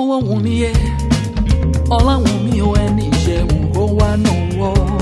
owó wù mí yé ọlá wù mí o ẹni ìṣẹ́hùn kó wá nù wọ́.